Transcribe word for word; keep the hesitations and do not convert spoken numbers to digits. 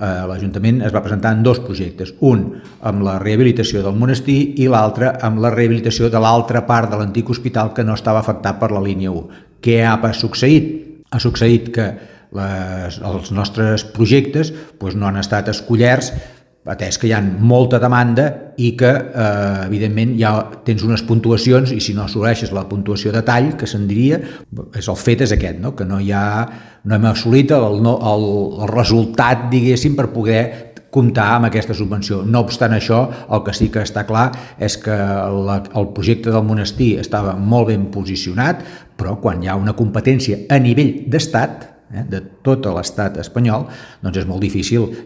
l'Ajuntament es va presentar en dos projectes, un amb la rehabilitació del monestir i l'altre amb la rehabilitació de l'altra part de l'antic hospital que no estava afectat per la línia u. Què ha succeït? Ha succeït que les, els nostres projectes doncs, no han estat escollerts, atès que hi ha molta demanda i que, eh, evidentment, ja tens unes puntuacions i si no assoleixes la puntuació de tall, que se'n diria, és el fet és aquest, no? Que no hi ha, no hem assolit el, el, el resultat, diguéssim, per poder comptar amb aquesta subvenció. No obstant això, el que sí que està clar és que la, el projecte del monestir estava molt ben posicionat, però quan hi ha una competència a nivell d'estat, eh, de tot l'estat espanyol, doncs és molt difícil